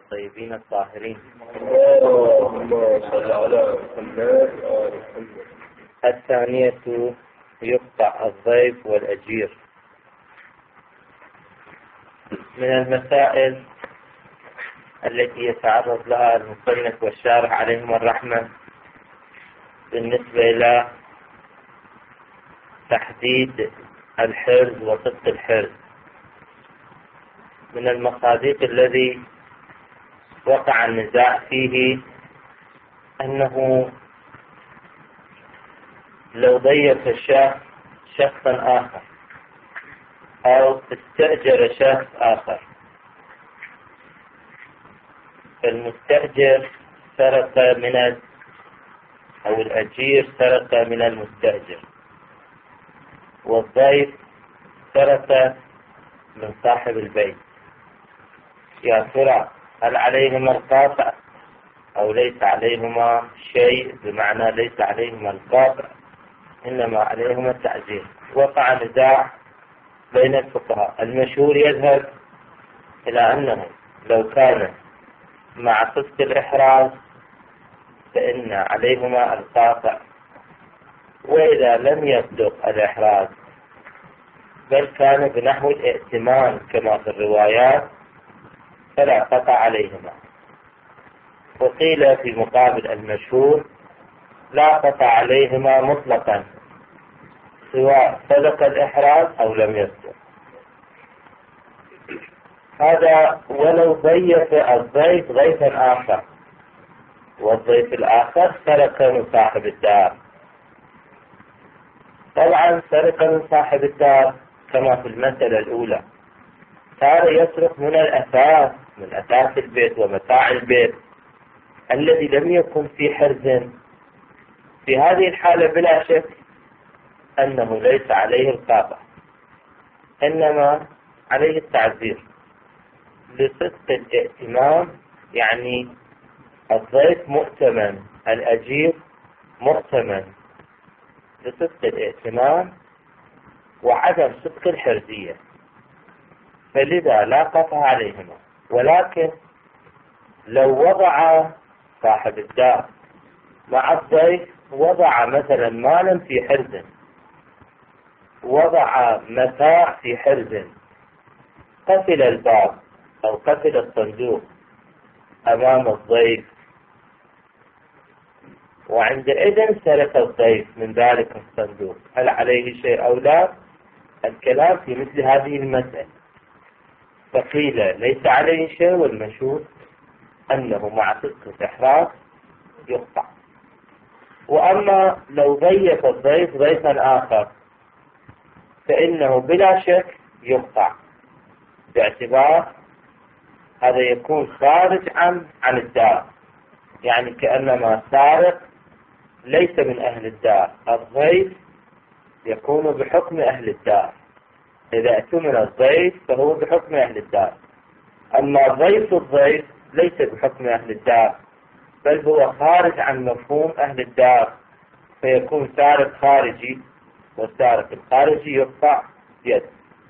الطيبين الطاهرين. اللهم صل على محمد وآل محمد. الثانية يقطع الضيف والأجير. من المسائل التي يتعرض لها المصنف والشارح عليهم الرحمة بالنسبة إلى تحديد الحرز وصدق الحرز، من المصادق الذي وقع النزاع فيه أنه لو ضيف الشخص شخصا آخر أو استأجر شخص آخر، فالمستأجر سرق أو الأجير سرق من المستأجر، والضيف سرق من صاحب البيت، يا ترى هل عليهما القاطع أو ليس عليهما شيء؟ بمعنى ليس عليهما القاطع، إنما عليهما التعزير. وقع نزاع بين الفقهاء. المشهور يذهب إلى أنه لو كان مع صدق الإحراز فإن عليهما القاطع، وإذا لم يصدق الإحراز بل كان بنحو الائتمان كما في الروايات فلا قطع عليهما. وقيل في مقابل المشهور لا قطع عليهما مطلقا سواء صدق الإحراز أو لم يصدق. هذا ولو ضيف الضيف ضيفا آخر، والضيف الآخر سرق من صاحب الدار. طبعا سرق من صاحب الدار كما في المسألة الأولى، صار يسرق من الأثاث، من أثاث البيت ومتاع البيت الذي لم يكن في حرز. في هذه الحالة بلا شك أنه ليس عليه القاطع، إنما عليه التعزير لصدق الائتمان، يعني الضيف مؤتمن، الأجير مؤتمن لصدق الائتمان وعدم صدق الحرزية، فلذا لا قطع عليهما. ولكن لو وضع صاحب الدار مع الضيف وضع مثلا مالا في حرز، وضع متاع في حرز، قفل الباب أو قفل الصندوق أمام الضيف، وعندئذ سرق الضيف من ذلك الصندوق، هل عليه شيء أو لا؟ الكلام في مثل هذه المسألة فقيل ليس عليه شيء، والمشهور أنه مع صدق الإحراز يقطع. وأما لو ضيف الضيف ضيفا آخر فإنه بلا شك يقطع، باعتبار هذا يكون خارج عن الدار، يعني كأنما سارق ليس من أهل الدار. الضيف يكون بحكم أهل الدار، إذا اؤتمن الضيف فهو بحكم أهل الدار. أما ضيف الضيف ليس بحكم أهل الدار، بل هو خارج عن مفهوم أهل الدار، فيكون سارق خارجي، والسارق الخارجي يقطع يد.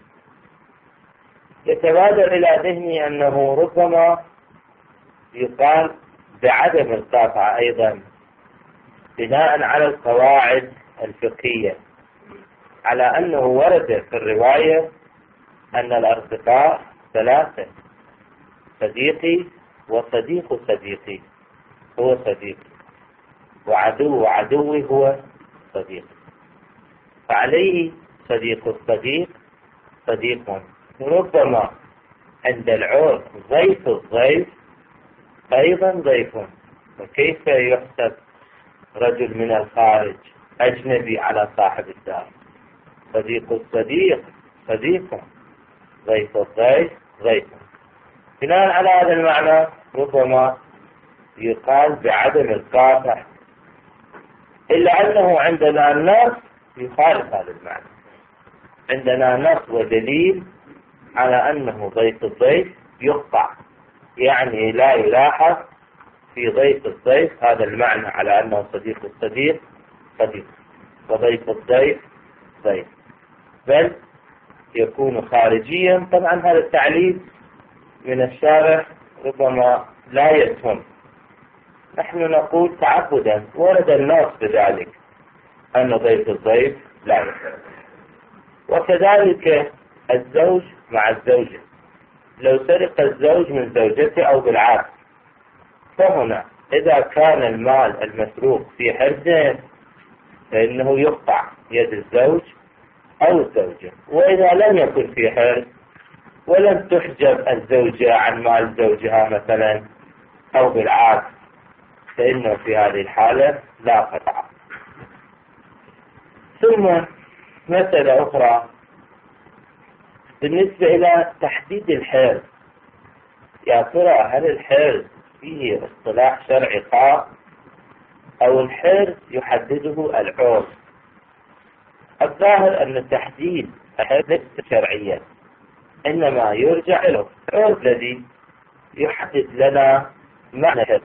يتبادر إلى ذهني أنه ربما يقال بعدم القاطع أيضا بناء على القواعد الفقهية، على أنه ورد في الرواية أن الأصدقاء ثلاثة: صديقي وصديق صديقي هو صديقي، وعدو عدوي هو صديقي، فعليه صديق الصديق صديق. ربما عند العرف ضيف الضيف أيضا ضيف، وكيف يحسب رجل من الخارج أجنبي على صاحب الدار؟ صديق الصديق صديق، ضيف الضيف ضيف. بناء على هذا المعنى ربما يقال بعدم القاطع، إلا أنه عندنا النص يخالف هذا المعنى. عندنا نص ودليل على أنه ضيف الضيف يقطع، يعني لا يلاحظ في ضيف الضيف هذا المعنى على أنه صديق الصديق صديق، وضيف الضيف ضيف، بل يكون خارجيا. طبعا هذا التعليل من الشارح ربما لا يتم. نحن نقول تعبدا، ورد النص بذلك أن ضيف الضيف لا يتم. وكذلك الزوج مع الزوجة، لو سرق الزوج من زوجته أو بالعكس، فهنا إذا كان المال المسروق في حرز فإنه يقطع يد الزوج أو الزوجة، وإذا لم يكن في حرز ولم تحجب الزوجة عن مال زوجها مثلا أو بالعكس، فإنه في هذه الحالة لا قطع. ثم مسألة أخرى بالنسبة إلى تحديد الحرز. يا ترى هل الحرز فيه اصطلاح شرعي خاص أو الحرز يحدده العرف؟ الظاهر أن تحديد الحرز ليس شرعيا، إنما يرجع إلى العرف الذي يحدد لنا معنى الحرز.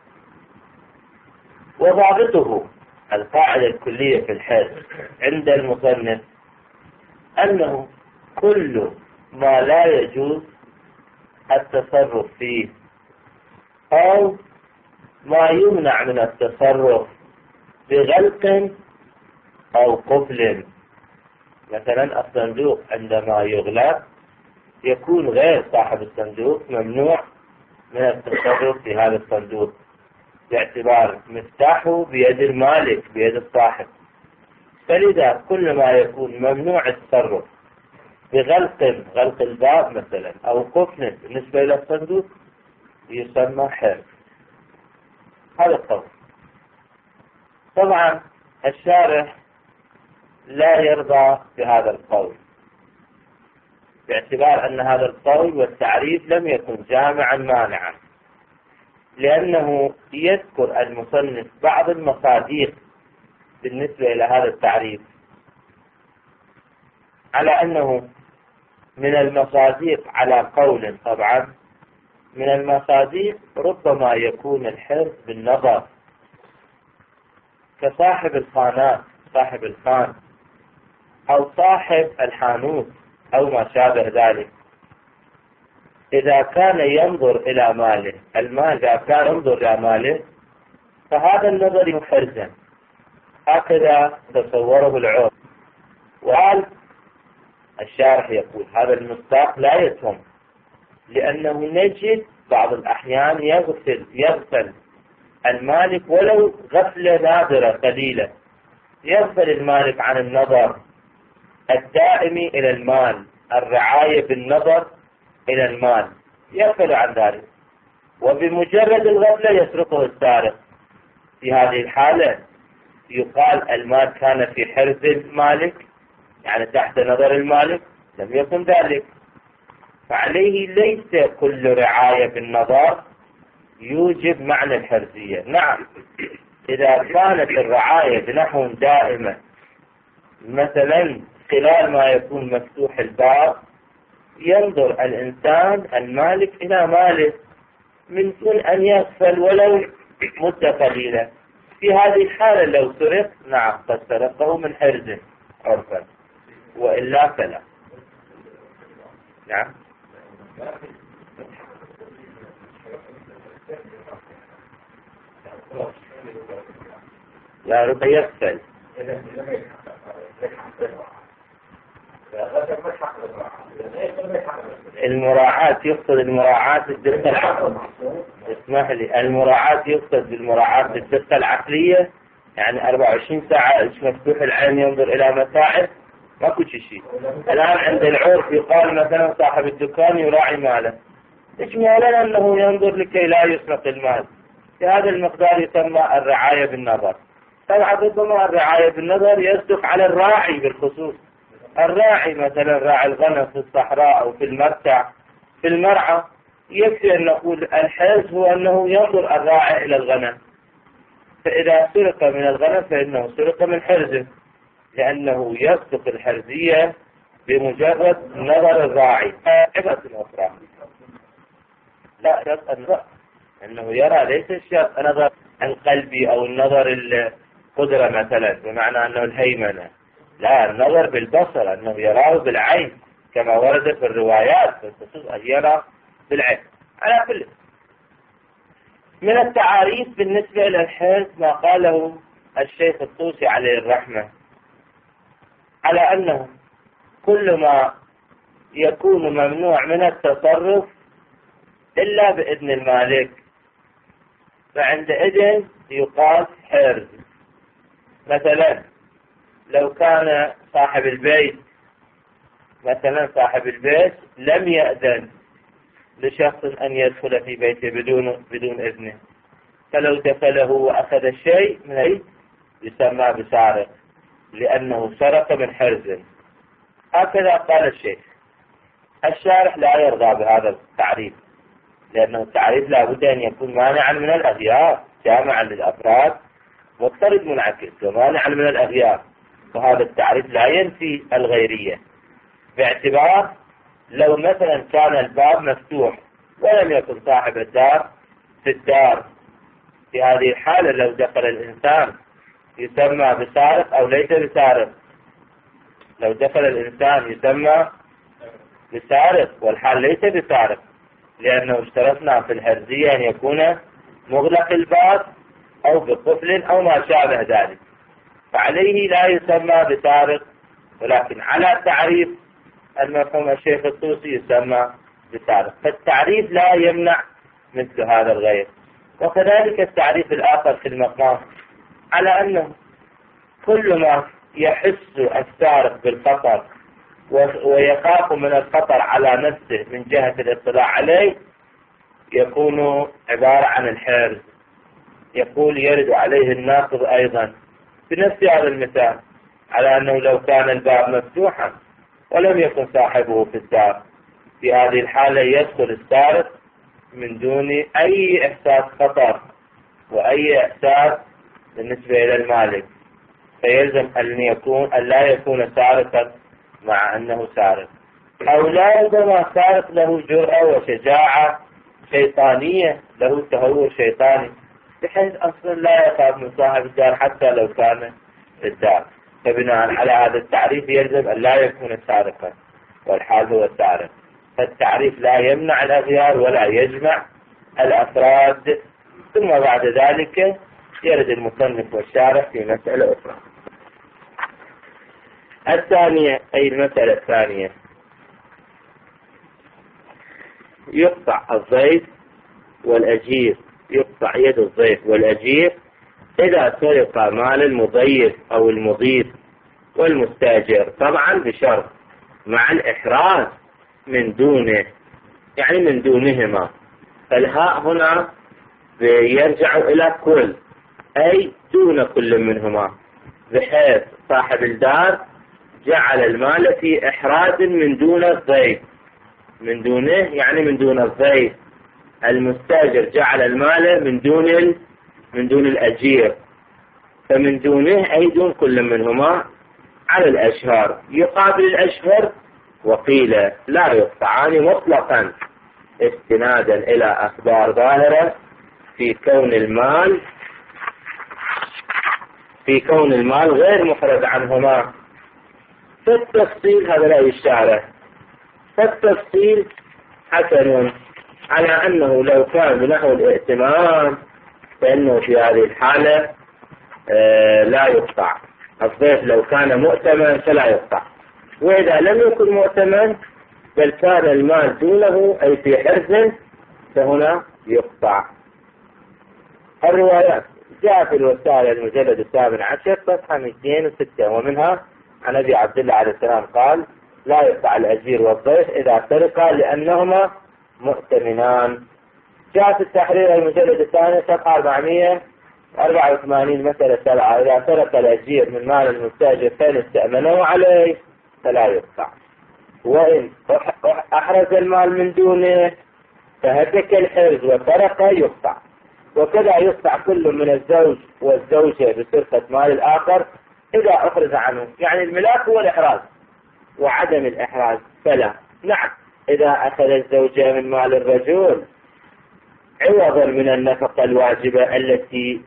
وضابطه القاعدة الكلية في الحرز عند المصنف أنه كل ما لا يجوز التصرف فيه أو ما يمنع من التصرف بغلق أو قفل. مثلا الصندوق عندما يغلق يكون غير صاحب الصندوق ممنوع من التصرف في هذا الصندوق باعتبار مفتاحه بيد المالك بيد الصاحب. فلذا كل ما يكون ممنوع التصرف غلق الباب مثلا أو قفل بالنسبة إلى الصندوق يسمى حرز. هذا القول. طبعا الشارح لا يرضى بهذا القول باعتبار أن هذا القول والتعريف لم يكن جامعا مانعا، لأنه يذكر المصنف بعض المصادق بالنسبة إلى هذا التعريف على أنه من المصادق على قول. طبعا من المصادق ربما يكون الحرز بالنظر، كصاحب الخانات صاحب الخان أو صاحب الحانوت أو ما شابه ذلك. إذا كان ينظر إلى ماله إذا كان ينظر إلى ماله فهذا النظر محرزا، هكذا تصوره العرف. وقال الشارح يقول هذا المصداق لا يتم، لأنه نجد بعض الأحيان يغفل المالك ولو غفلة نادرة قليلة، يغفل المالك عن النظر الدائم إلى المال، الرعاية بالنظر إلى المال، يغفل عن ذلك، وبمجرد الغفلة يسرقه السارق. في هذه الحالة يقال المال كان في حرز المالك، يعني تحت نظر المالك، لم يكن ذلك. فعليه ليس كل رعاية بالنظر يوجب معنى الحرزية. نعم، إذا كانت الرعاية بنحو دائمة، مثلا خلال ما يكون مفتوح الباب ينظر الإنسان المالك إلى ماله من دون أن يغفل ولو مدة قليلة، في هذه الحالة لو سرق نعم قد سرقه من حرزه عرفا، وإلا فلا. نعم. لا رب يغفل. المراعاة يقصد المراعاة الدقة العقلية. اسمح لي، المراعاة يقصد بالمراعاة الدقة العقلية، يعني 24 ساعة مفتوح العين ينظر إلى متاعب، ماكو شيء. الآن عند العرف يقال مثلا صاحب الدكان يراعي ماله، إجمالا أنه ينظر لكي لا يسرق المال، في هذا المقدار يسمى الرعاية بالنظر. طبعا ربما الرعاية بالنظر يصدق على الراعي بالخصوص، الراعي مثلا راعي الغنم في الصحراء أو في المرتع في المرعى، يكفي أن نقول الحرز هو أنه ينظر الراعي إلى الغنم، فإذا سرق من الغنم فإنه سرق من حرزه، لأنه يصدق الحرزية بمجرد نظر الراعي. عبرة أخرى لا شرط النظر أنه يرى، ليس الشرط نظر القلبي أو النظر القدرة مثلا بمعنى أنه الهيمنة، لا، النظر بالبصر أنه يراه بالعين كما ورد في الروايات، فالخصوص أن يرى بالعين. على كل من التعاريف بالنسبة إلى الحرز ما قاله الشيخ الطوسي عليه الرحمة على أنه كل ما يكون ممنوع من التصرف إلا بإذن المالك فعندئذ يقاس حرز. مثلا لو كان صاحب البيت لم يأذن لشخص أن يدخل في بيته بدون إذنه، فلو دخله وأخذ الشيء من أي يسمى بسارق لأنه سرق من حرز. هكذا قال الشيخ. الشارح لا يرضى بهذا التعريف لأنه التعريف لا بد أن يكون مانعا من الأغيار جامعا للأفراد مضطرد منعكس ومانعا من الأغيار، وهذا التعريف لا ينفي الغيرية، باعتبار لو مثلا كان الباب مفتوح ولم يكن صاحب الدار في الدار، في هذه الحالة لو دخل الإنسان يسمى بسارق أو ليس بسارق. لو دخل الإنسان يسمى بسارق والحال ليس بسارق، لأنه اشترطنا في الحرزية أن يكون مغلق الباب أو بقفل أو ما شابه ذلك، فعليه لا يسمى بسارق، ولكن على تعريف المفهوم الشيخ الطوسي يسمى بسارق. فالتعريف لا يمنع مثل هذا الغير. وكذلك التعريف الآخر في المقام على أنه كل ما يحس السارق بالخطر ويخاف من الخطر على نفسه من جهة الاطلاع عليه يكون عبارة عن الحرز. يقول يرد عليه الناقض أيضا بنفس هذا المثال على أنه لو كان الباب مفتوحا ولم يكن صاحبه في الدار، في هذه الحالة يدخل السارق من دون أي إحساس خطر وأي إحساس بالنسبة إلى المالك، فيلزم أن لا يكون سارقا مع أنه سارق. أو لا ربما سارق له جرأة وشجاعة شيطانية، له تهور شيطاني بحيث أصلا لا يخاف من صاحب الدار حتى لو كان في الدار، فبناء على هذا التعريف يلزم أن لا يكون سارقا والحال هو السارق. فالتعريف لا يمنع الأغيار ولا يجمع الأفراد. ثم بعد ذلك يرد المصنف والشارح في مسألة أخرى الثانية، أي المسألة الثانية، يقطع الضيف والأجير، يقطع يد الضيف والأجير إذا سرق مال المضيف أو المضيف والمستاجر، طبعا بشرط مع الإحراز من دونه، يعني من دونهما. فالهاء هنا يرجع إلى كل، أي دون كل منهما، بحيث صاحب الدار جعل المال في إحراز من دون الضيف، من دونه يعني من دون الضيف. المستاجر جعل المال من دون الأجير، فمن دونه أي دون كل منهما على الأشهر. يقابل الأشهر وقيل لا يقطعان مطلقا استنادا إلى أخبار ظاهرة في كون المال غير محرز عنهما. فالتفصيل هذا لا يشارح. فالتفصيل حسن على أنه لو كان بنحو الائتمان فإنه في هذه الحالة لا يقطع الضيف. لو كان مؤتمن فلا يقطع، وإذا لم يكن مؤتمن بل كان المال دونه أي في حرز فهنا يقطع. الروايات جاء في الوسائل المجلد 17 صفحة 206، ومنها عن أبي عبد الله عليه السلام قال لا يقطع الأجير والضيف إذا سرقا لأنهما مؤتمنان. جاء في التحرير المجلد الثاني صفحة 484 مسألة 7، إذا سرق الأجير من مال المستاجر فإن استأمنه عليه فلا يقطع، وإن أحرز المال من دونه فهتك الحرز وسرق يقطع. وكذا يقطع كل من الزوج والزوجة بسرقة مال الآخر إذا أحرز عنه، يعني الملاك هو الإحراز وعدم الإحراز فلا. نعم، إذا أخذ الزوجة من مال الرجل عوضا من النفقة الواجبة التي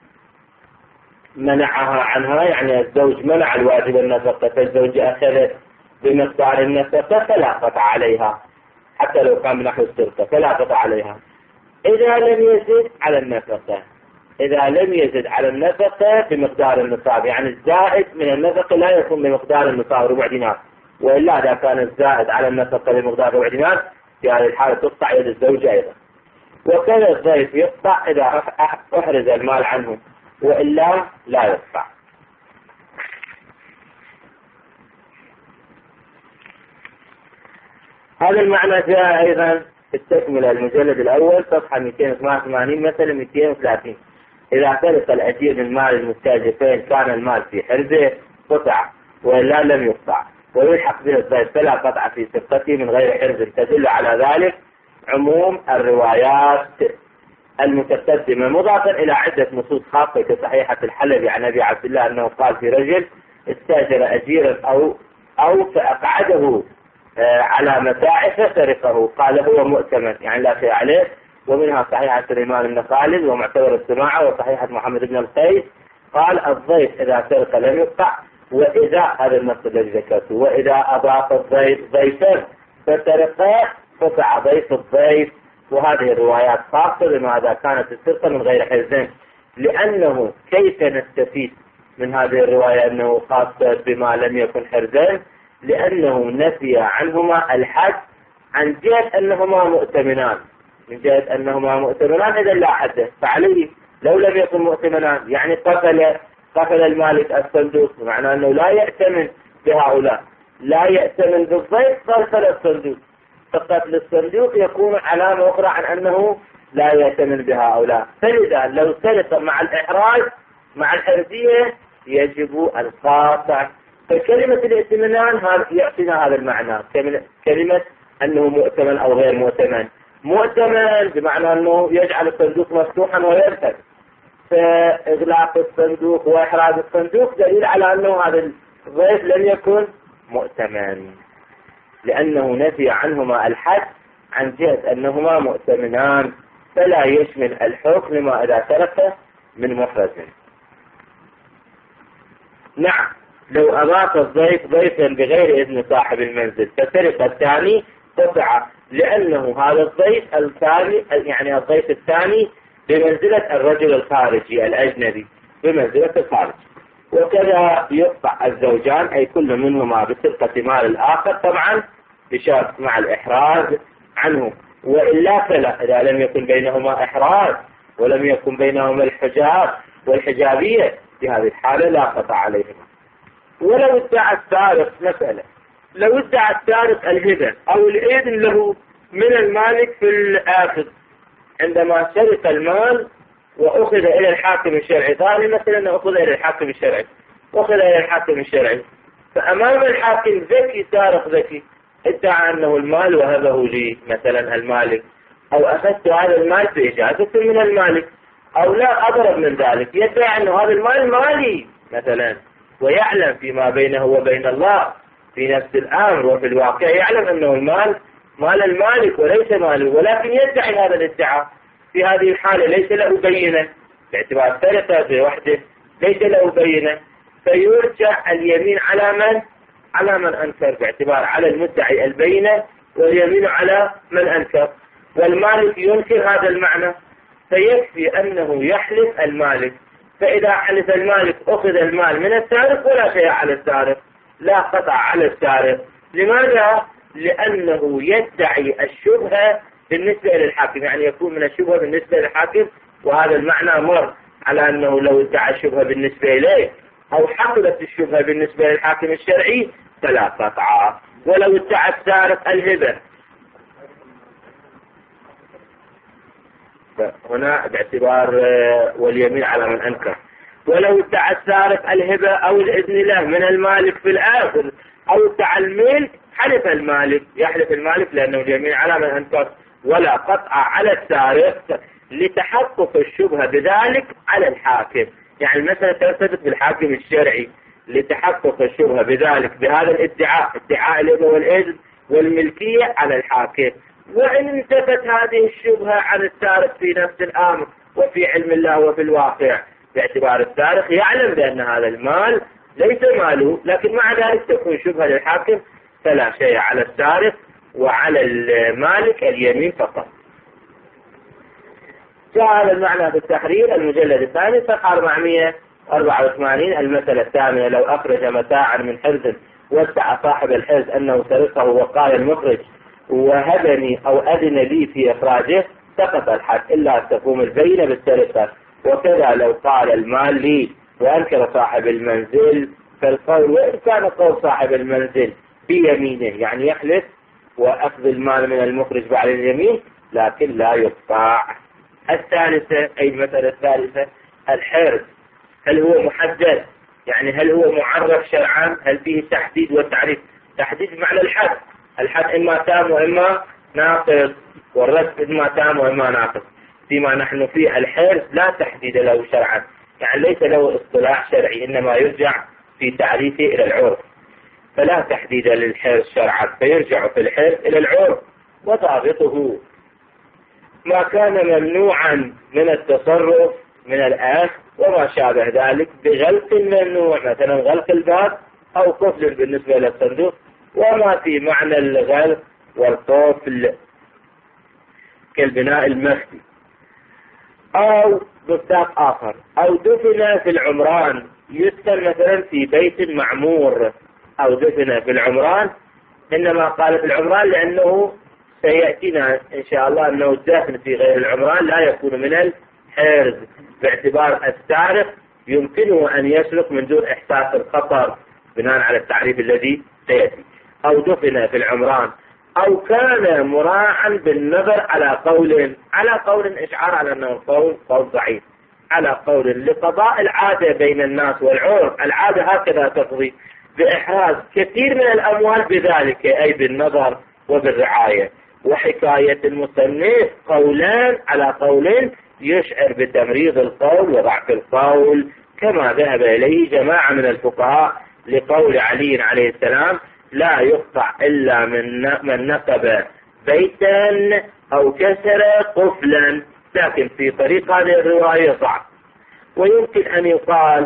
منعها عنها، يعني الزوج منع الواجب النفقة فالزوجة أخذت بمقدار النفقة فلا قطع عليها، حتى لو كان من نحو السرقة فلا قطع عليها. إذا لم يزد على النفقة، إذا لم يزد على النفقة بمقدار النصاب، يعني الزائد من النفقة لا يكون بمقدار النصاب ربع دينار، وإلا إذا كان الزائد على النفقة بمقدار ربع دينار في هذه الحالة تقطع يد الزوجة أيضا. وكذا الضيف يقطع إذا أحرز المال عنه، وإلا لا يقطع. هذا المعنى جاء أيضا التكملة المجلد الأول صفحة 288 مثلا 230. إذا سرق الأجير من مال المستأجر كان المال في حرزه قطع، وإلا لم يقطع، ويلحق به الضيف فلا قطع في سرقته من غير حرز. تدل على ذلك عموم الروايات المتقدمة، مضافا إلى عدة نصوص خاصة كصحيحة الحلبي عن أبي عبد الله أنه قال في رجل استأجر أجيرا أو فأقعده على متاعه فسرقه، قال هو مؤتمن يعني لا شيء عليه. ومنها صحيحة سليمان بن خالد ومعتبر السماعة، وصحيحة محمد بن القيس قال الضيف إذا سرق لم يقطع، وإذا هذا النص الذي ذكرته، وإذا أضاف الضيف ضيفا فسرقه قطع ضيف الضيف. وهذه الروايات خاصة بماذا كانت السرقة من غير حرز، لأنه كيف نستفيد من هذه الرواية أنه خاصة بما لم يكن حرزا؟ لأنه نفي عنهما الحد عن جهة أنهما مؤتمنان، من جهة أنهما مؤتمنان إذا لا حد، فعليه لو لم يكن مؤتمنان يعني قفل المالك الصندوق، معناه أنه لا يأتمن بهؤلاء، لا يأتمن بالضيف، قفل الصندوق، فقتل الصندوق يكون علامة أخرى عن أنه لا يأتمن بهؤلاء. فلذا لو سرق مع الإحراج مع الحرزية يجب القاطع. فكلمة الائتمنان يعطينا هذا المعنى، كلمة أنه مؤتمن أو غير مؤتمن. مؤتمن بمعنى أنه يجعل الصندوق مفتوحا ويرتد، فإغلاق الصندوق وإحراج الصندوق دليل على أنه هذا الضيف لم يكن مؤتمن، لأنه نفي عنهما الحد عن جهة أنهما مؤتمنان، فلا يشمل الحكم لما إذا سرق من محرز. نعم، لو أضاف الضيف ضيفا بغير إذن صاحب المنزل فسرق الثاني قطع، لأنه هذا الضيف الثاني يعني الضيف الثاني بمنزلة الرجل الخارجي الأجنبي، بمنزلة الخارج. وكذا يقطع الزوجان أي كل منهما بسرقة مال الآخر، طبعا بشرط مع الإحراز عنه، وإلا فلا. إذا لم يكن بينهما إحراز ولم يكن بينهما الحجاب والحجابية في هذه الحالة لا قطع عليهما. ولو ادعى السارق مسألة، لو ادعى السارق الهبة أو الإذن له من المالك في الآخذ عندما سرق المال وأخذ إلى الحاكم الشرعي، ثاني مثلا أخذ إلى الحاكم الشرعي، أخذ إلى الحاكم الشرعي، فأمام الحاكم ذكي سارق ذكي ادعى أنه المال وهبه لي مثلا المالك، أو أخذت هذا المال بإجازة من المالك، أو لا أضرب من ذلك، يدعي أنه هذا المال مالي مثلا، ويعلم فيما بينه وبين الله في نفس الأمر، وفي الواقع يعلم أنه المال مال المالك وليس ماله، ولكن يدعي هذا الادعاء. في هذه الحالة ليس له بينة باعتبار سرقة بوحده، ليس له بينة، فيرجع اليمين على من أنكر باعتبار على المدعي البينة، واليمين على من أنكر، والمالك ينكر هذا المعنى، فيكفي أنه يحلف المالك. فإذا حلف المالك أخذ المال من السارق ولا شيء على السارق، لا قطع على السارق. لماذا؟ لأنه يدعي الشبهة بالنسبة للحاكم، يعني يكون من الشبهة بالنسبة للحاكم، وهذا المعنى مر على أنه لو ادعى الشبهة بالنسبة إليه أو حصلت الشبهة بالنسبة للحاكم الشرعي فلا قطع. ولو ادعى السارق الهبة، هنا باعتبار واليمين على من أنكر، ولو ادعى السارق الهبة أو الإذن له من المالك في الآخر أو ادعى الملك، حلف المالك، يحلف المالك لأنه اليمين على من أنكر، ولا قطع على السارق لتحقق الشبهة بذلك على الحاكم. يعني المسألة ترتبط بالحاكم الشرعي لتحقق الشبهة بذلك بهذا الادعاء، ادعاء الهبة والإذن والملكية على الحاكم. وإن انتفت هذه الشبهة عن السارق في نفس الأمر وفي علم الله وفي الواقع، باعتبار السارق يعلم بأن هذا المال ليس ماله، لكن مع ذلك تكون شبهة للحاكم، فلا شيء على السارق، وعلى المالك اليمين فقط. جاء هذا المعنى في التحرير المجلد الثاني صفحة 484 المسألة الثامنة: لو أخرج متاعا من حرز وادعى صاحب الحرز أنه سرقه وقال المخرج وهبني أو أذن لي في إخراجه سقط الحد إلا أن تقوم البينة بالسرقة. وكذا لو قال المال لي وأنكر صاحب المنزل فالقول، وإن كان قول صاحب المنزل بيمينه يعني يحلف وأخذ المال من المخرج بعد اليمين، لكن لا يقطع. الثالثة أي المسألة الثالثة: الحرز هل هو محدد؟ يعني هل هو معرف شرعا؟ هل فيه تحديد وتعريف؟ تحديد معنى الحد، الحد إما تام وإما ناقص، والرسم إما تام وإما ناقص. فيما نحن فيه الحرز لا تحديد له شرعا، يعني ليس له اصطلاح شرعي، إنما يرجع في تعريفه إلى العرف، فلا تحديد للحرز شرعا، فيرجع في الحرز إلى العرف. وضابطه ما كان ممنوعا من التصرف من الأخذ وما شابه ذلك بغلق ممنوع، مثلا غلق الباب أو قفل بالنسبة للصندوق، وما في معنى الغلق والقفل كالبناء المخفي. أو مصداق آخر: أو دفن في العمران، يدفن مثلا في بيت معمور، أو دفن في العمران، إنما قال في العمران لأنه سيأتينا إن شاء الله أنه الدفن في غير العمران لا يكون من الحرز، باعتبار السارق يمكنه أن يسرق من دون إحساس الخطر بناء على التعريف الذي سيأتي. أو دفن في العمران، أو كان مراعا بالنظر على قول إشعار على أنه قول ضعيف، على قول لقضاء العادة بين الناس والعرف، العادة هكذا تقضي بإحراز كثير من الأموال بذلك، أي بالنظر وبالرعاية. وحكاية المصنف قولان على قول يشعر بتمريض القول وضعف القول، كما ذهب إليه جماعة من الفقهاء لقول علي عليه السلام: لا يقطع إلا من نقب بيتا أو كسر قفلا. لكن في طريق هذه الرواية ضعف. ويمكن أن يقال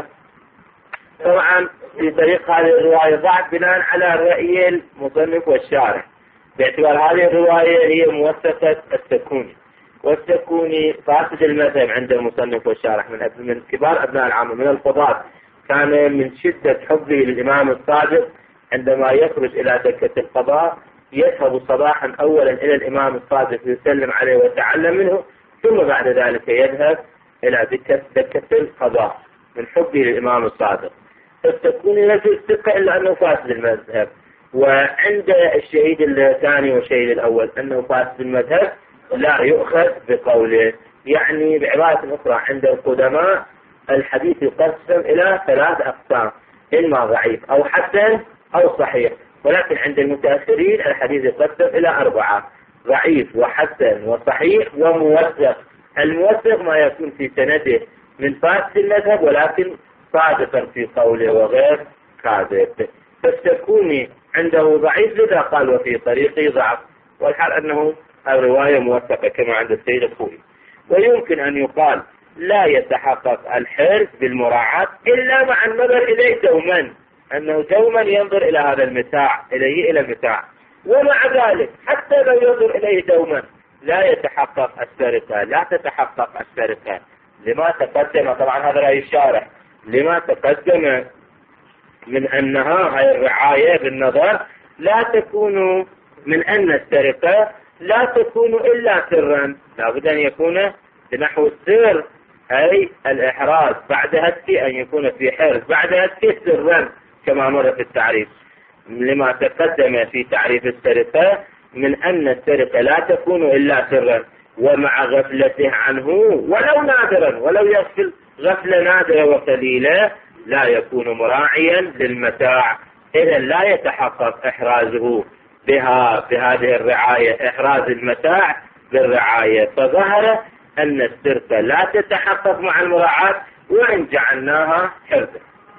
طبعا في طريق هذه الرواية ضعف بناء على رأي المصنف والشارح، باعتبار هذه الرواية هي موثقة السكوني، والسكوني فاسد المذهب عند المصنف والشارح، من كبار أبناء العامة من القضاة، كان من شدة حبه للإمام الصادق عندما يخرج إلى دكة القضاء يذهب صباحا أولا إلى الإمام الصادق يسلم عليه ويتعلم منه، ثم بعد ذلك يذهب إلى دكة القضاء من حبه للإمام الصادق. فالسكوني رجل ثقة إلا أنه فاسد المذهب. وعند الشهيد الثاني والشهيد الأول أنه فاسد المذهب لا يؤخذ بقوله. يعني بعبارة أخرى عند القدماء الحديث يقسم إلى 3 أقسام: إما ضعيف أو حسن أو صحيح. ولكن عند المتأخرين الحديث يقسم إلى 4: ضعيف وحسن وصحيح وموثق. الموثق ما يكون في سنده من فاسد المذهب ولكن صادقا في قوله وغير كاذب. فالسكوني عنده ضعيف لذا قال وفي طريقه ضعف، والحال أنه الرواية موثقة كما عند السيد الخوئي. ويمكن أن يقال لا يتحقق الحرز بالمراعاة إلا مع النظر إليه دوما، أنه دوما ينظر إلى هذا المتاع، إليه إلى المتاع. ومع ذلك حتى لو ينظر إليه دوما لا يتحقق السرقة، لا تتحقق السرقة. لما تقدم طبعا هذا رأي الشارح، لما تقدم من أنها هاي الرعاية بالنظر لا تكون من أن السرقة لا تكون إلا سرا، لا بد أن يكون بنحو السر، أي الإحراز بعد هتك أن يكون في حرز بعد هتك سرا كما مر في التعريف. لما تقدم في تعريف السرقة من أن السرقة لا تكون إلا سرا، ومع غفلته عنه ولو نادرا، ولو يغفل غفلة نادرة وقليلة لا يكون مراعيا للمتاع، إذا لا يتحقق إحرازه بهذه الرعاية، إحراز المتاع بالرعاية. فظهر أن السرقة لا تتحقق مع المراعاة وإن جعلناها حرزا.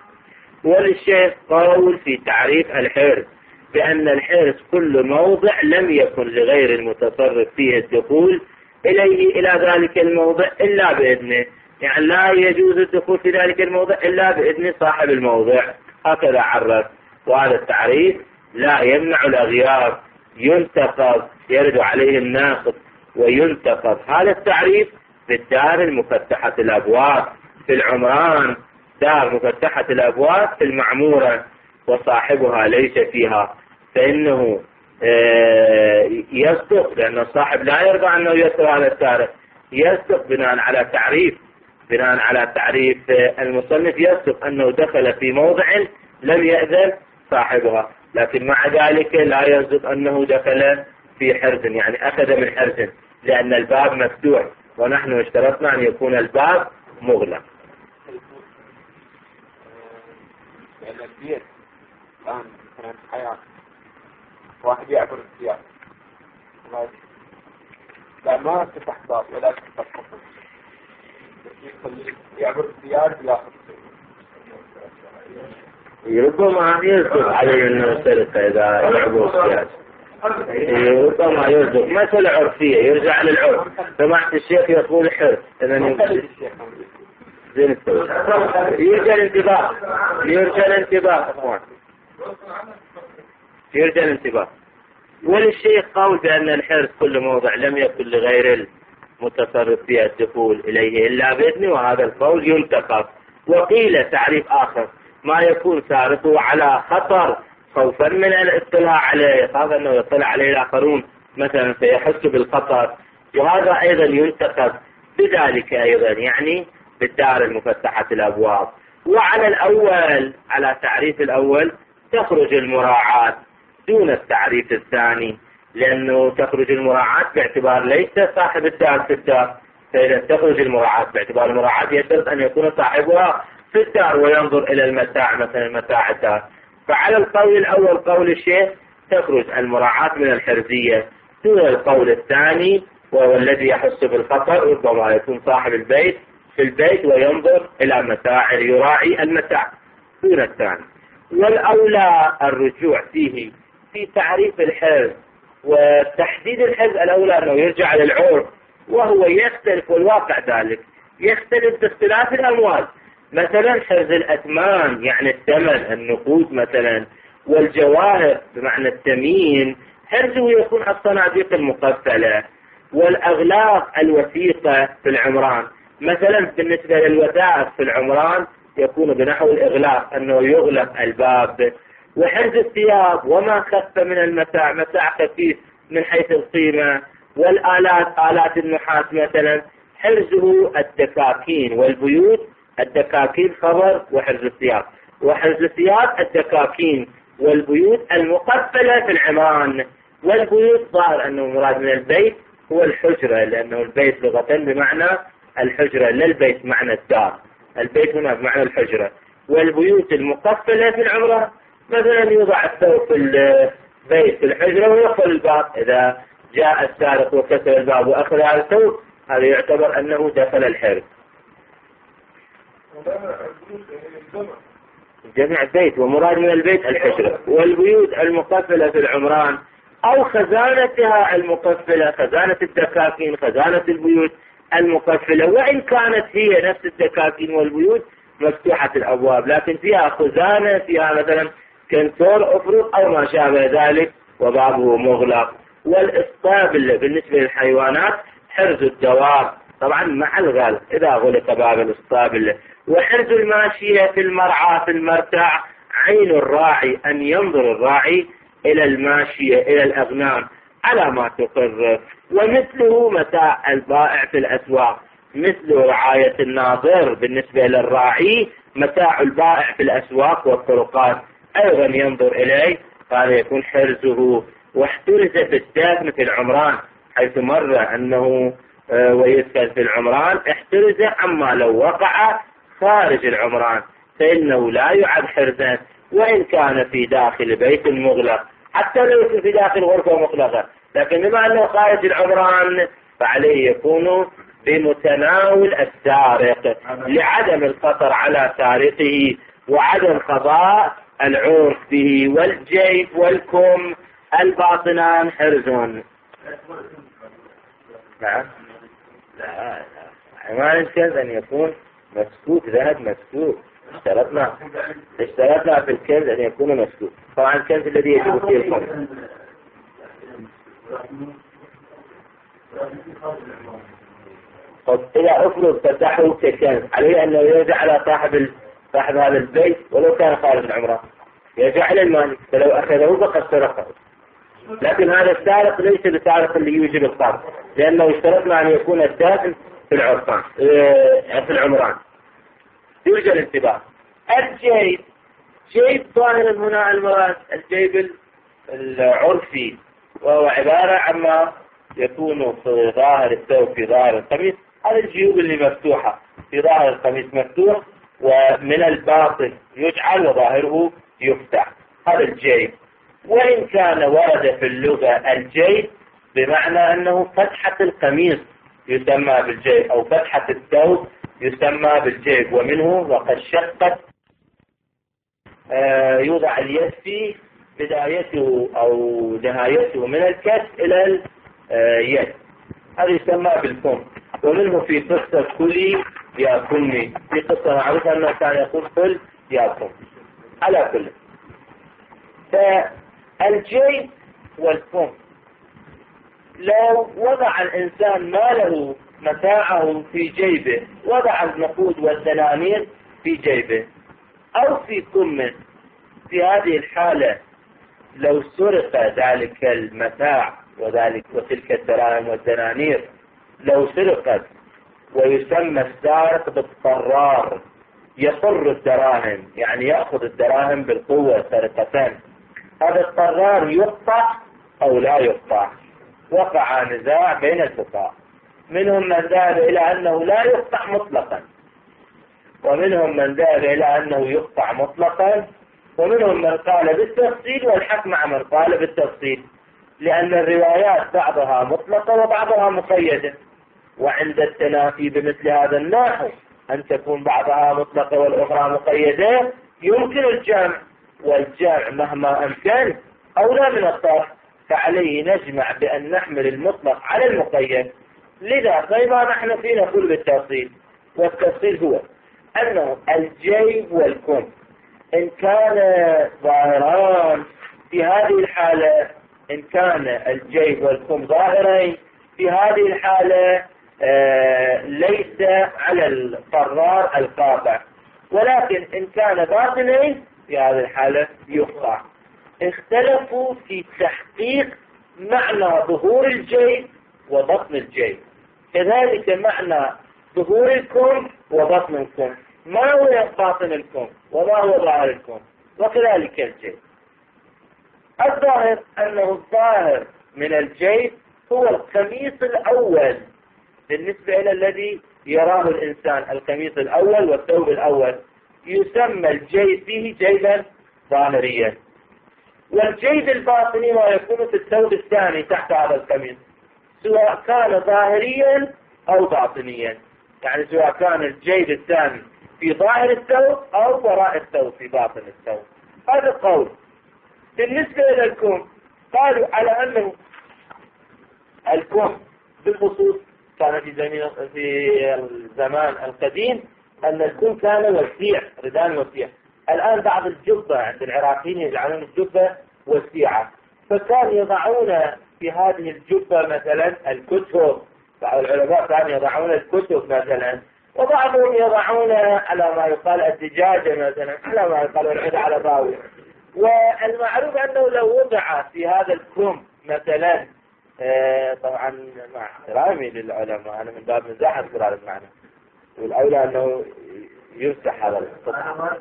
وللشيخ قول في تعريف الحرز بأن الحرز كل موضع لم يكن لغير المتصرف فيه الدخول إليه إلى ذلك الموضع إلا بإذنه، يعني لا يجوز الدخول في ذلك الموضع إلا بإذن صاحب الموضع، هكذا عرف. وهذا التعريف لا يمنع الأغيار، ينتقض، يرد عليه الناقض وينتقض هذا التعريف بالدار المفتحة الأبواب في العمران، دار مفتحة الأبواب في المعمورة وصاحبها ليس فيها، فإنه يصدق، لأن الصاحب لا يرضى أنه يسر على التارك، يصدق بناء على تعريف المصنف، يصدق أنه دخل في موضع لم يأذن صاحبها، لكن مع ذلك لا يصدق أنه دخل في حرز، يعني أخذ من حرز، لأن الباب مفتوح ونحن اشترطنا أن يكون الباب مغلق. لأن البيت الآن مثلا حياة واحد يعبر السياق، لا ما تفتح باب ولا تفتح قفل، يعبر السياق ياخذ. ربما يصدق عليه أنه سرقة إذا يعبر السياق، ربما يصدق، مسألة عرفية يرجع للعرف. سمعت الشيخ يقول حرص، يرجى الانتباه. وللشيخ قول بأن الحرص كل موضع لم يكن لغير المتصرف فيها الدخول إليه إلا بإذنه، وهذا القول ينتقد. وقيل تعريف آخر: ما يكون سارقه على خطر خوفا من الاطلاع عليه، هذا أنه يطلع عليه الآخرون مثلا فيحس بالخطر، وهذا أيضا ينتقد بذلك أيضا، يعني بالدار المفتحة الأبواب. وعلى الأول، على تعريف الأول تخرج المراعاة دون التعريف الثاني، لأنه تخرج المراعاة باعتبار ليس صاحب الدار في الدار، فإذا تخرج المراعاة باعتبار المراعاة يشترط أن يكون صاحبها في الدار وينظر إلى المتاع، مثلا متاع الدار. فعلى القول الأول قول الشيخ تخرج المراعاة من الحرزية، دون القول الثاني وهو الذي يحس بالخطر، ربما يكون صاحب البيت في البيت وينظر إلى متاع، يراعي المتاع دون الثاني. والأولى الرجوع فيه في تعريف الحرز وتحديد الحرز، الأولى أنه يرجع للعرف، وهو يختلف، والواقع ذلك يختلف باختلاف الأموال. مثلا حرز الأثمان يعني الثمن، النقود مثلا، والجواهر بمعنى الثمين حرزه يكون الصناديق المقفلة، والأغلاق الوثيقة في العمران. مثلا بالنسبة للوثائق في العمران يكون بنحو الإغلاق، أنه يغلق الباب. وحرز الثياب وما خف من المتاع، متاع خفيف من حيث القيمة، والآلات، آلات النحاس مثلا حرزه الدكاكين، والبيوت الدكاكين خبر، وحرز الثياب، وحرز الثياب الدكاكين والبيوت المقفلة في العمران. والبيوت ظاهر أنه مراد من البيت هو الحجرة، لأنه البيت لغة بمعنى الحجرة، لا البيت معنى الدار، البيت هنا بمعنى الحجرة. والبيوت المقفلة في العمرة مثلا يوضع الثوب في البيت في الحجرة ويقفل الباب، إذا جاء السارق وكسر الباب وأخذ هذا الثوب هذا يعتبر أنه دخل الحرز. جميع البيت، ومراد من البيت الحجرة. والبيوت المقفلة في العمران أو خزانتها المقفلة، خزانة الدكاكين، خزانة البيوت المقفلة، وإن كانت هي نفس الدكاكين والبيوت مفتوحة الأبواب، لكن فيها خزانة، فيها مثلا كنتور أفرق أو ما شابه ذلك وبابه مغلق. والإسطابل بالنسبة للحيوانات حرز الدواب طبعا مع الغلق إذا غلق باب الإسطابل. وحرز الماشية في المرعى في المرتع عين الراعي، أن ينظر الراعي إلى الماشية إلى الأغنام على ما تقر. ومثله متاع البائع في الأسواق، مثل رعاية الناظر بالنسبة للراعي متاع البائع في الأسواق والطرقات أيضا ينظر إليه، قال يكون حرزه. واحترز بالدفن في العمران، حيث مر أنه ويسكن في العمران احترز عما لو وقع خارج العمران، فإنه لا يعد حرزا وإن كان في داخل بيت مغلق، حتى لو يكون في داخل غرفة مغلقة، لكن بما أنه خارج العمران فعليه يكون بمتناول السارق لعدم الخطر على سارقه وعدم قضاء العرف به. والجيب والكم الباطنان حرزون. نعم، لا ما يمكن أن يكون مسكوت، ذهب مسكوت، اشترطنا في الكنز أن يكون مسكوت. طبعا الكنز الذي يجب فيه الخمس. إذا أفرض فتحه ككنز عليه أنه يرجع على صاحب هذا البيت ولو كان خارج العمرة، يرجع إلى المالك، فلو أخذه فقد سرقه. لكن هذا السارق ليس بسارق اللي يوجب القطع، لأنه اشترطنا أن يكون الداخل في العرفان في العمران. يوجد الانتباه. الجيب، جيب ظاهر هنا المراد الجيب العرفي، وهو عبارة عما يكون في ظاهر الثوب في ظاهر القميص. هذه الجيوب اللي مفتوحة في ظاهر القميص مفتوح ومن الباطن يجعل وظاهره يفتح، هذا الجيب. وإن كان ورد في اللغة الجيب بمعنى أنه فتحة القميص يسمى بالجيب، أو فتحة الثوب يسمى بالجيب، ومنه وقد شقت يوضع اليد فيه بدايته أو نهايته من الكف إلى اليد، هذا يسمى بالكم. ومنه في قصة كلي يا كمي، في قصة معروفة أنه كان يقول كل يا كم. على كل، فالجيب والكم لو وضع الإنسان ماله متاعه في جيبه، وضع النقود والدنانير في جيبه أو في كمه، في هذه الحالة لو سرق ذلك المتاع وتلك الدراهم والدنانير لو سرقت، ويسمى السارق بالطرار، يطر الدراهم يعني يأخذ الدراهم بالقوة سرقتان. هذا الطرار يقطع أو لا يقطع؟ وقع نزاع بين الفقهاء، منهم من ذهب إلى أنه لا يقطع مطلقا، ومنهم من ذهب إلى أنه يقطع مطلقا، ومنهم من قال بالتفصيل، والحق مع من قال بالتفصيل، لأن الروايات بعضها مطلقة وبعضها مقيدة، وعند التنافي بمثل هذا النحو أن تكون بعضها مطلقة والأخرى مقيدة يمكن الجمع، والجمع مهما أمكن أولى من الطرح، فعليه نجمع بأن نحمل المطلق على المقيد. لذا فيما نحن فيه نقول بالتفصيل، والتفصيل هو أنه الجيب والكم إن كان ظاهران في هذه الحالة، إن كان الجيب والكم ظاهرين في هذه الحالة ليس على القرار القاطع، ولكن إن كان باطنين في هذه الحالة يقطع. اختلفوا في تحقيق معنى ظهور الجيب وبطن الجيب، كذلك معنى ظهور الكم وبطن الكم، ما هو باطن الكم وما هو ظاهر الكم، وكذلك الجيب. الظاهر أنه الظاهر من الجيب هو القميص الأول بالنسبة إلى الذي يراه الإنسان، القميص الأول والثوب الأول يسمى الجيب فيه جيبا ظاهريا، والجيب الباطني ما يكون في الثوب الثاني تحت هذا القميص، سواء كان ظاهريا أو باطنيا، يعني سواء كان الجيب الثاني في ظاهر الثوب أو وراء الثوب في باطن الثوب. هذا قول. بالنسبة إلى الكم قالوا على أنه الكم بالخصوص كان في الزمان القديم أن الكم كان وسيع، ردان وسيع. الآن بعض الجبة عند العراقيين يجعلون الجبة وسيعة، فكان يضعون في هذه الجبة مثلا الكتب، بعض العلماء كانوا يضعون الكتب مثلا، وبعضهم يضعون على ما يقال الدجاجة مثلا، على ما يقال العود على باوي. والمعروف أنه لو وضع في هذا الكم مثلا طبعا مع احترامي للعلماء أنا من باب مزاح أذكر هذا المعنى، والأولى أنه يفتح هذا القطع،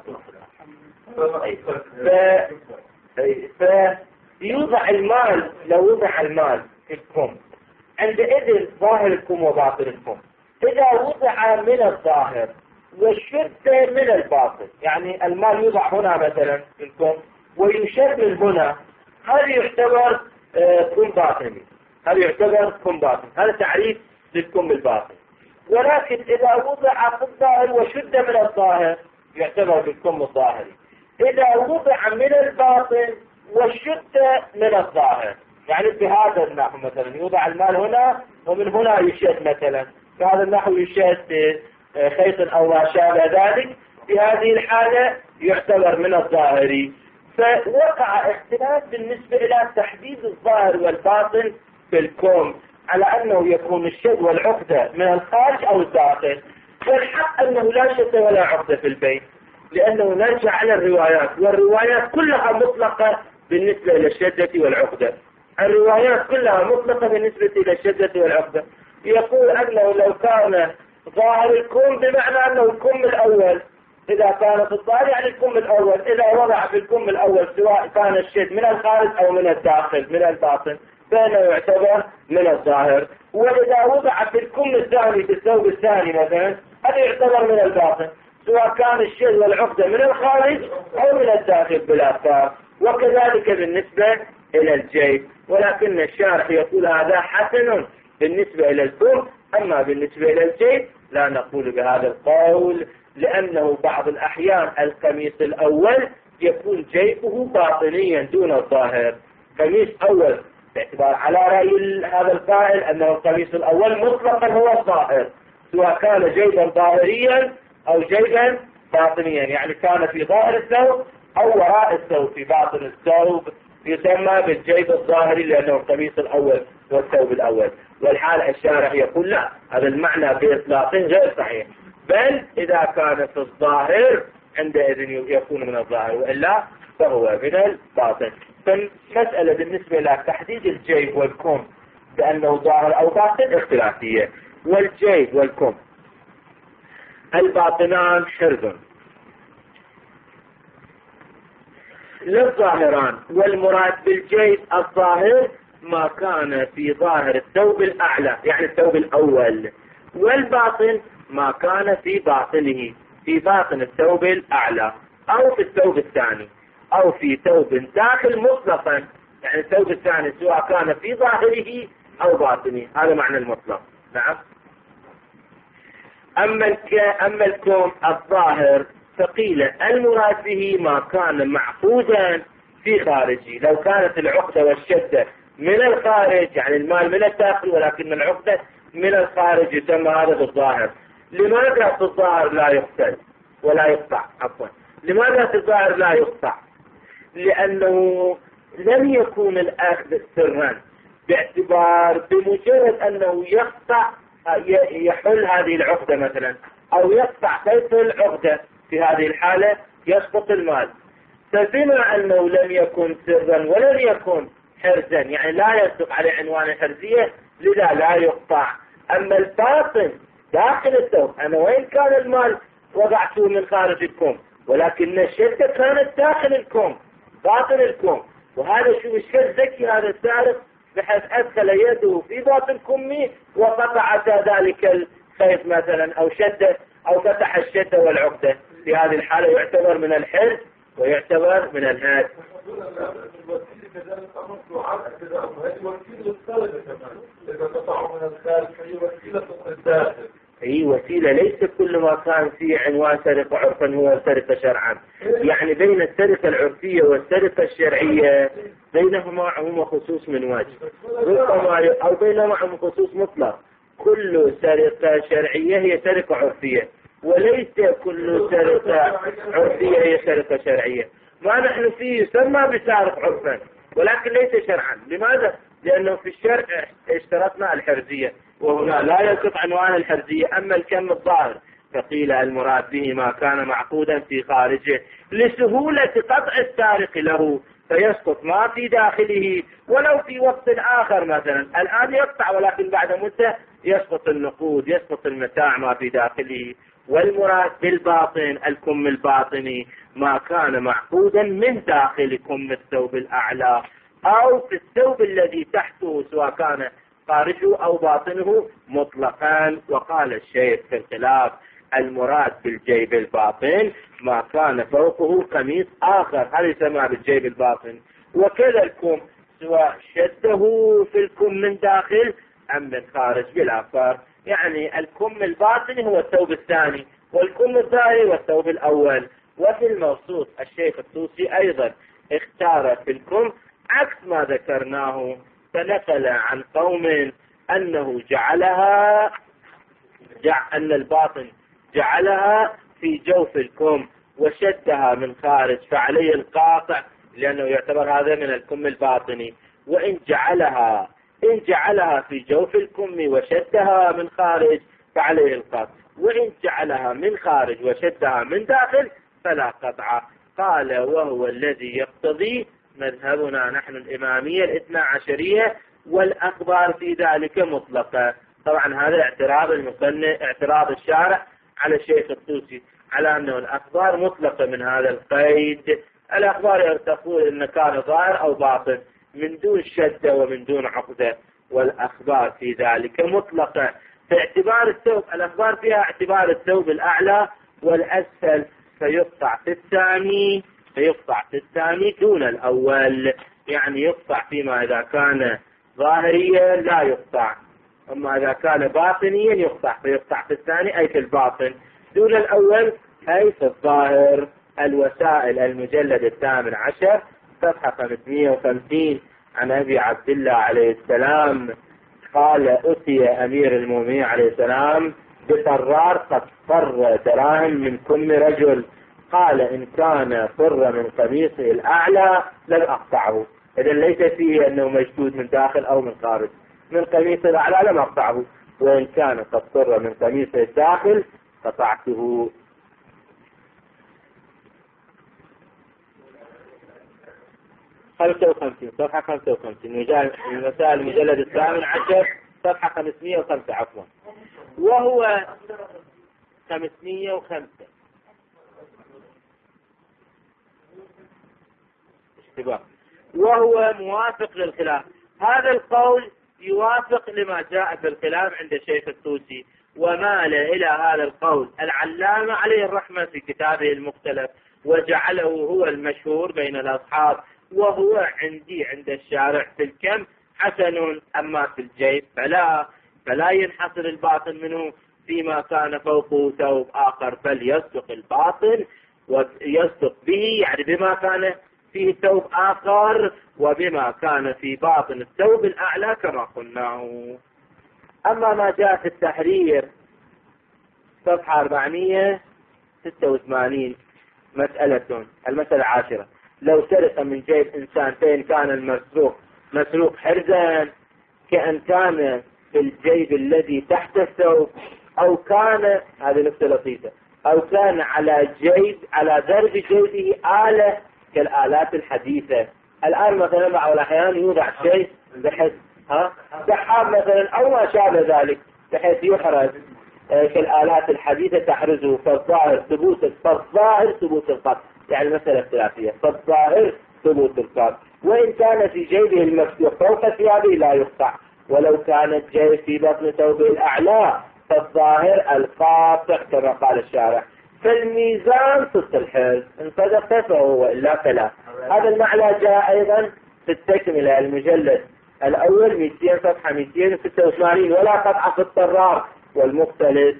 فيوضع المال، لو وضع المال في الكم عندئذ ظاهر الكم وباطن الكم. إذا وضع من الظاهر وشد من الباطن، يعني المال يوضع هنا مثلا في الكم ويشد من هنا، هذا يعتبر كم باطني، هذا يعتبر كم باطن، هذا تعريف للكم الباطن. ولكن إذا وضع في الظاهر وشد من الظاهر يعتبر بالكم الظاهري. إذا وضع من الباطن وشد من الظاهر، يعني بهذا النحو مثلا يوضع المال هنا ومن هنا يشد مثلا، بهذا النحو يشد خيط أو ما شابه ذلك، في هذه الحالة يعتبر من الظاهري. فوقع اختلاف بالنسبة إلى تحديد الظاهر والباطن في الكم، على أنه يكون الشد والعقدة من الخارج أو الداخل. والحق أنه لا شد ولا عقدة في البيت، لأنه نرجع على الروايات، والروايات كلها مطلقة بالنسبة إلى الشدة والعقدة. الروايات كلها مطلقة بالنسبة إلى الشدة والعقدة. يقول أنه لو كان ظاهر الكم بمعنى أنه الكم الأول، إذا كان في الظاهر يعني الكم الأول، إذا وضع في الكم الأول سواء كان الشد من الخارج أو من الداخل من الباطن فإنه يعتبر من الظاهر. وإذا وضع في الكم الثاني في الثوب الثاني مثلا هذا يعتبر من الباطن، سواء كان الشد والعقدة من الخارج أو من الداخل بالآثار. وكذلك بالنسبة إلى الجيب، ولكن الشارح يقول هذا حسن بالنسبة إلى الكم، أما بالنسبة إلى الجيب لا نقول بهذا القول، لأنه بعض الأحيان القميص الأول يكون جيبه باطنيا دون الظاهر. قميص أول باعتبار على رأي هذا القائل أنه القميص الأول مطلقا هو الظاهر، سواء كان جيبا ظاهريا أو جيبا باطنيا، يعني كان في ظاهر الثوب أو وراء الثوب في باطن الثوب، يسمى بالجيب الظاهري لأنه القميص الأول والثوب الأول. والحال الشارح يقول لا، هذا المعنى بإطلاق غير صحيح، بل إذا كان في الظاهر عندئذ يكون من الظاهر، وإلا فهو من الباطن. فالمسألة بالنسبة لتحديد الجيب والكم بأنه ظاهر أو باطن اختلافية. والجيب والكم الباطنان حرز للظاهران، والمراد بالجيب الظاهر ما كان في ظاهر الثوب الأعلى يعني الثوب الأول، والباطن ما كان في باطنه في باطن الثوب الأعلى أو في الثوب الثاني أو في ثوب داخل مطلقا، يعني الثوب الثاني سواء كان في ظاهره أو باطنه، هذا معنى المطلق. نعم. أما الكم الظاهر فقيل المراد به ما كان معقودا في خارجه، لو كانت العقدة والشدة من الخارج يعني المال من الداخل ولكن العقدة من الخارج يسمى هذا بالظاهر. لماذا في الظاهر لا يقتل ولا يقطع؟ عفوا، لماذا في الظاهر لا يقطع؟ لأنه لم يكون الأخذ سرا، باعتبار بمجرد أنه يقطع يحل هذه العقدة مثلا أو يقطع كيف العقدة، في هذه الحالة يسقط المال. فبما أنه لم يكن سرا ولم يكن حرزا يعني لا يصدق عليه عنوان الحرزية، لذا لا يقطع. أما الباطن داخل الثوب، أنا وين كان المال وضعته من خارج الكم، ولكن الشدة كانت داخل الكم باطن الكم، وهذا شو الشد ذكي هذا السارق بحيث أدخل يده في باطن كمي وقطع ذلك الخيط مثلا أو شدة أو فتح الشدة والعقدة، في هذه الحالة يعتبر من الحرز ويعتبر من الهاد. هي وسيلة، ليس كل ما كان فيه عنوان سرقة عرفا هو سرقة شرعا، يعني بين السرقة العرفية والسرقة الشرعية بينهما عموم خصوص من وجه، أو بينهما عموم خصوص مطلق. كل سرقة شرعية هي سرقة عرفية، وليس كل سرقة عرفية هي سرقة شرعية. ما نحن فيه يسمى بسارق عرفا ولكن ليس شرعا. لماذا؟ لأنه في الشرع اشترطنا الحرزية، وهنا لا يسقط عنوان الحرزية. أما الكم الظاهر فقيل المراد به ما كان معقودا في خارجه لسهولة قطع السارق له، فيسقط ما في داخله، ولو في وقت آخر مثلا الآن يقطع ولكن بعد مدة يسقط النقود يسقط المتاع ما في داخله. والمراد بالباطن الكم الباطني ما كان معقودا من داخل كم الثوب الأعلى أو في الثوب الذي تحته سواء كان خارجه أو باطنه مطلقا. وقال الشيخ في الخلاف المراد بالجيب الباطن ما كان فوقه قميص آخر، هذا يسمى بالجيب الباطن. وكذا الكم سواء شده في الكم من داخل أم من خارج بلا فرق، يعني الكم الباطني هو الثوب الثاني والكم الظاهري والثوب الأول. وفي الموصوف الشيخ الطوسي أيضا اختار في الكم عكس ما ذكرناه، فنقل عن قوم أنه أن الباطن جعلها في جوف الكم وشدها من خارج فعليه القاطع، لأنه يعتبر هذا من الكم الباطني. وإن جعلها إن جعلها في جوف الكم وشدها من خارج فعليه القطع، وإن جعلها من خارج وشدها من داخل فلا قطع. قال وهو الذي يقتضي مذهبنا نحن الإمامية الاثنى عشرية، والأخبار في ذلك مطلقة. طبعا هذا اعتراض الشارع على الشيخ الطوسي على أنه الأخبار مطلقة من هذا القيد. الأخبار تقول إن كان ظاهر أو باطن من دون شدة ومن دون عقدة، والأخبار في ذلك مطلقة. في اعتبار الثوب الأخبار فيها اعتبار الثوب الأعلى والأسفل، فيقطع في الثاني دون الأول، يعني يقطع فيما إذا كان ظاهريا لا يقطع، أما إذا كان باطنيا يقطع، فيقطع في الثاني أي في الباطن دون الأول أي في الظاهر. الوسائل المجلد 18 صفحة 550 عن أبي عبد الله عليه السلام قال أتي أمير المؤمنين عليه السلام بطرار قد فر دراهم من كم رجل، قال إن كان فر من قميصه الأعلى لم أقطعه. إذا ليس فيه أنه مشدود من داخل أو من خارج، من قميصه الأعلى لم أقطعه، وإن كان قد فر من قميصه الداخل قطعته. صفحة 55 المسائل المجلد 18 صفحة 505 عفوا. وهو 505 اشتباه، وهو موافق للخلاف. هذا القول يوافق لما جاء في الخلاف عند الشيخ الطوسي، ومال إلى هذا القول العلامة عليه الرحمة في كتابه المختلف، وجعله هو المشهور بين الأصحاب، وهو عند الشارع في الكم حسن، أما في الجيب فلا ينحصر الباطن منه فيما كان فوقه ثوب آخر، بل يصدق الباطن ويصدق به، يعني بما كان فيه ثوب آخر وبما كان في باطن الثوب الأعلى كما قلناه. أما ما جاء في التحرير صفحة 486 المسألة 10 لو سرق من جيب إنسان فإن كان المسروق حرزا كأن كان في الجيب الذي تحت الثوب، أو كان هذه نقطة لطيفة، أو كان على درب جيبه آلة كالآلات الحديثة. الآن مثلا بعض الأحيان يوضع شيء بحيث سحاب مثلا أو ما شابه ذلك بحيث يحرز كالآلات الحديثة تحرزه، فالظاهر ثبوت القطع، يعني المسألة اختلافية، فالظاهر ثبوت القطع. وإن كان في جيبه المفتوح فوق ثيابه لا يقطع، ولو كان الجيب في بطن ثوبه الأعلى فالظاهر القاطع كما قال الشارع. فالميزان صدق الحرز، إن صدق فهو وإلا فلا. هذا المعنى جاء أيضا في التكملة المجلد الأول 200 صفحة 286 ولا قطع في الطرار والمختلط،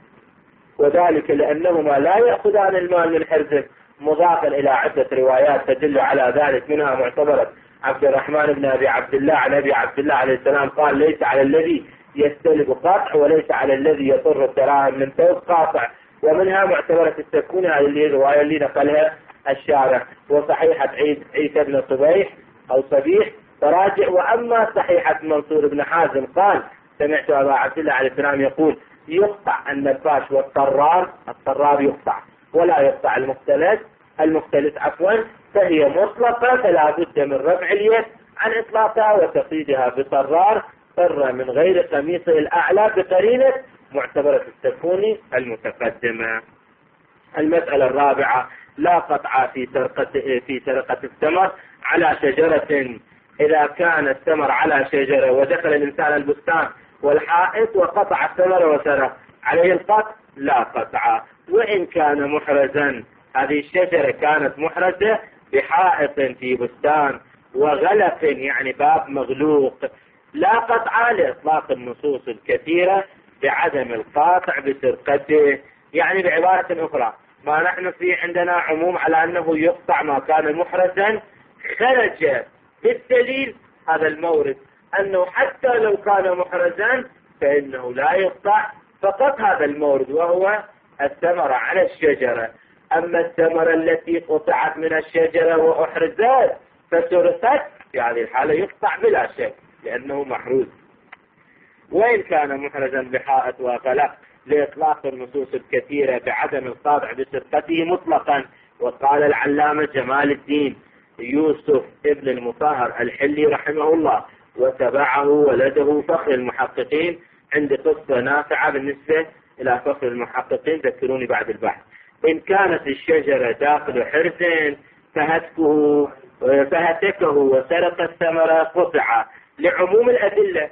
وذلك لأنهما لا يأخذان المال من حرزه، مضافا إلى عدة روايات تدل على ذلك، منها معتبرة عبد الرحمن بن أبي عبد الله عن أبي عبد الله عليه السلام قال ليس على الذي يستلب قطع وليس على الذي يطر الدراهم من ثوب قاطع. ومنها معتبرة السكونة، هذه الرواية اللي نقلها الشارع، وصحيحة عيسى بن صبيح أو صبيح تراجع. وأما صحيحة منصور بن حازم قال سمعت أبا عبد الله عليه السلام يقول يقطع النباش والطرار، الطرار يقطع ولا يقطع المختلط فهي مطلقة، فلا بد من رفع اليد عن إطلاقها وتقييدها بطرار فر من غير قميصه الأعلى بقرينة معتبرة السكون المتقدمة. المسألة الرابعة لا قطع في سرقة الثمر على شجرة. إذا كان الثمر على شجرة ودخل الإنسان البستان والحائط وقطع الثمر وسرق، عليه القطع؟ لا قطع. وإن كان محرزا، هذه الشجرة كانت محرزة بحائط في بستان وغلق يعني باب مغلوق، لا قطع لإطلاق النصوص الكثيرة بعدم القاطع بسرقته. يعني بعبارة أخرى ما نحن في عندنا عموم على أنه يقطع ما كان محرزا، خرج بالدليل هذا المورد أنه حتى لو كان محرزا فإنه لا يقطع فقط هذا المورد، وهو الثمرة على الشجرة. أما الثمرة التي قطعت من الشجرة وأحرزت فسرقت، في هذه الحالة يقطع بلا شك. لأنه محروز. وإن كان محرزا بحائط وغلق لإطلاق النصوص الكثيرة بعدم القاطع بسرقته مطلقا. وقال العلامة جمال الدين يوسف ابن المطهر الحلي رحمه الله وتبعه ولده فخر المحققين عند قصة نافعة بالنسبة إلى فخر المحققين، ذكروني بعد البحث. إن كانت الشجرة داخل حرز فهتكه وسرق الثمرة قطع لعموم الأدلة.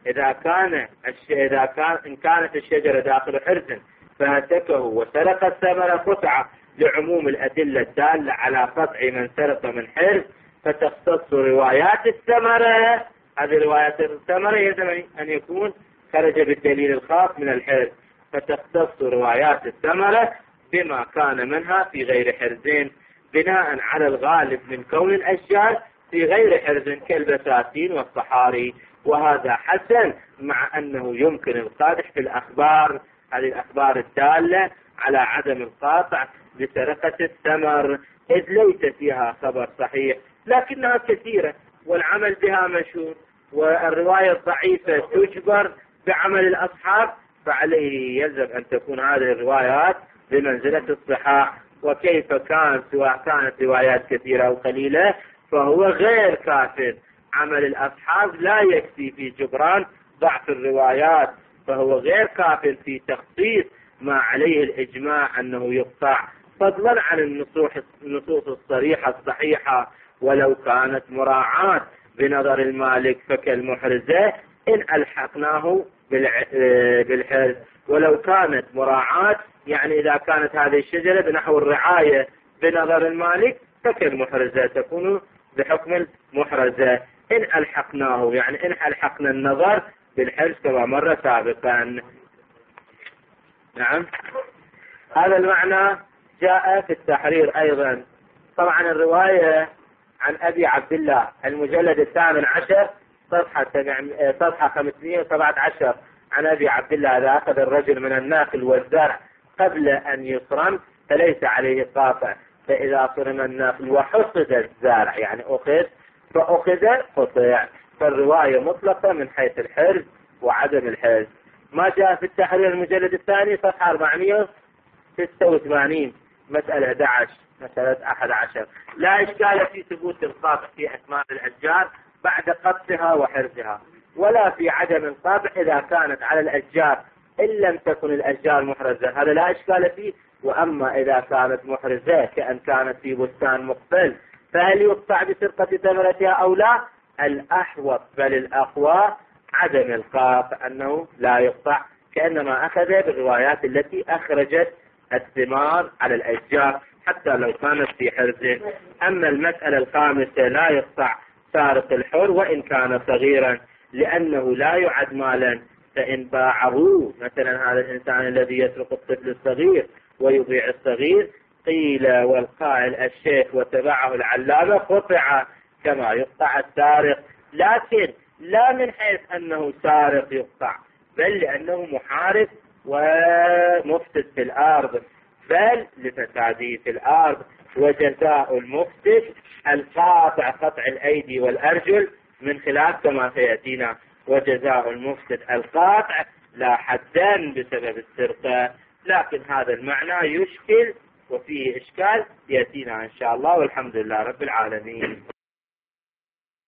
إن كانت الشجرة داخل حرز فهتكه وسرق الثمرة قطع لعموم الأدلة الدالة على قطع من سرق من حرز، فتختص روايات الثمرة. هذه روايات الثمرة يلزم أن يكون خرج بالدليل الخاص من الحرز، فتختص روايات الثمرة بما كان منها في غير حرزين بناء على الغالب من كون الأشجار في غير حرز كالبساتين والصحاري. وهذا حسن مع أنه يمكن القادح في الأخبار، هذه الأخبار الدالة على عدم القاطع بسرقة الثمر، إذ ليس فيها خبر صحيح لكنها كثيرة والعمل بها مشهور، والرواية الضعيفة تجبر بعمل الأصحاب، فعليه يلزم أن تكون هذه الروايات بمنزلة الصحاح. وكيف كان سواء كانت روايات كثيرة أو قليلة فهو غير كافٍ. عمل الأصحاب لا يكفي في جبران ضعف الروايات، فهو غير كافٍ في تخصيص ما عليه الإجماع أنه يقطع، فضلا عن النصوص الصريحة الصحيحة. ولو كانت مراعاة بنظر المالك فكالمحرزة إن ألحقناه بالحرز. ولو كانت مراعاة يعني إذا كانت هذه الشجرة بنحو الرعاية بنظر المالك فكالمحرزة تكون بحكم المحرزة. إن ألحقناه يعني إن ألحقنا النظر بالحرز كما مر سابقا. نعم، هذا المعنى جاء في التحرير أيضا. طبعا الرواية عن أبي عبد الله المجلد 18 صفحة 517 عن أبي عبد الله: إذا أخذ الرجل من الناخل والزرع قبل أن يصرم فليس عليه قاطع، فإذا صرم الناخل وحصد الزرع يعني أخذ فأخذ قطع. فالرواية مطلقة من حيث الحرز وعدم الحرز. ما جاء في التحرير المجلد الثاني صفحة 486 مسألة 11 لا إشكال في ثبوت القاطع في أثمان الأشجار بعد قطعها وحرزها، ولا في عدم القاطع إذا كانت على الأشجار إن لم تكن الأشجار محرزة، هذا لا إشكال فيه. وأما إذا كانت محرزة كأن كانت في بستان مقبل فهل يقطع بسرقة ثمرتها أو لا؟ الأحوط بل الأقوى عدم القاطع، أنه لا يقطع، كأنما أخذ بالروايات التي أخرجت الثمار على الأشجار حتى لو كانت في حرز. أما المسألة الخامسة: لا يقطع سارق الحر وإن كان صغيرا لأنه لا يعد مالا، فإن باعه مثلا هذا الإنسان الذي يسرق الطفل الصغير ويبيع الصغير، قيل والقائل الشيخ وتبعه العلامة قطع كما يقطع السارق، لكن لا من حيث أنه سارق يقطع، بل لأنه محارب ومفسد في الأرض، بل لفساده في الأرض. وجزاء المفسد القاطع قطع الأيدي والأرجل من خلاف كما سيأتينا. وجزاء المفسد القاطع لا حدا بسبب السرقة، لكن هذا المعنى يشكل وفيه إشكال يأتينا إن شاء الله، والحمد لله رب العالمين.